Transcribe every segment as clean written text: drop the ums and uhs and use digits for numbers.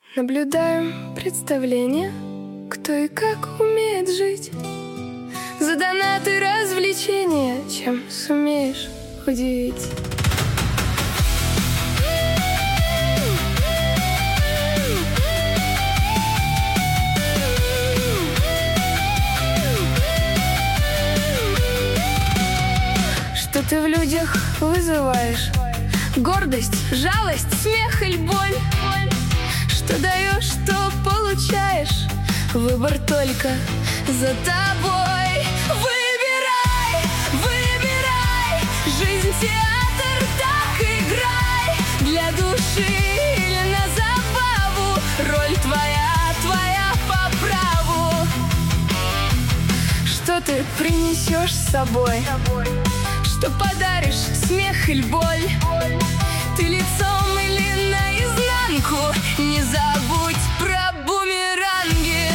Наблюдаем представление, кто и как умеет жить. За донаты развлечения, чем сумеешь удивить. Что ты в людях вызываешь? Гордость, жалость, смех или боль? Что даешь, что получаешь? Выбор только за тобой. Выбирай, выбирай, жизнь театр, так играй. Для души или на забаву, роль твоя, твоя по праву. Что ты принесешь с собой? Что подаришь, смех или боль? Ты лицом или наизнанку? Не забудь про бумеранги.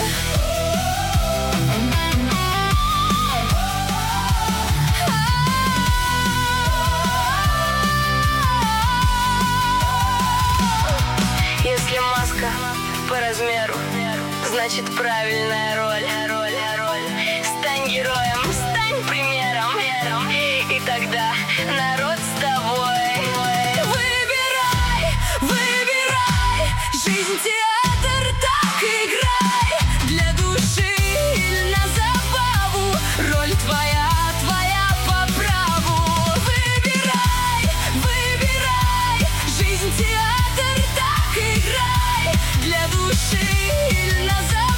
Если маска по размеру, значит правильная роль. Стань героем, стань примером, и тогда народ с тобой. Выбирай, выбирай, жизнь театр, так играй. Для души или на забаву, роль твоя, твоя по праву. Выбирай, выбирай, жизнь театр, так играй. Для души или на забаву,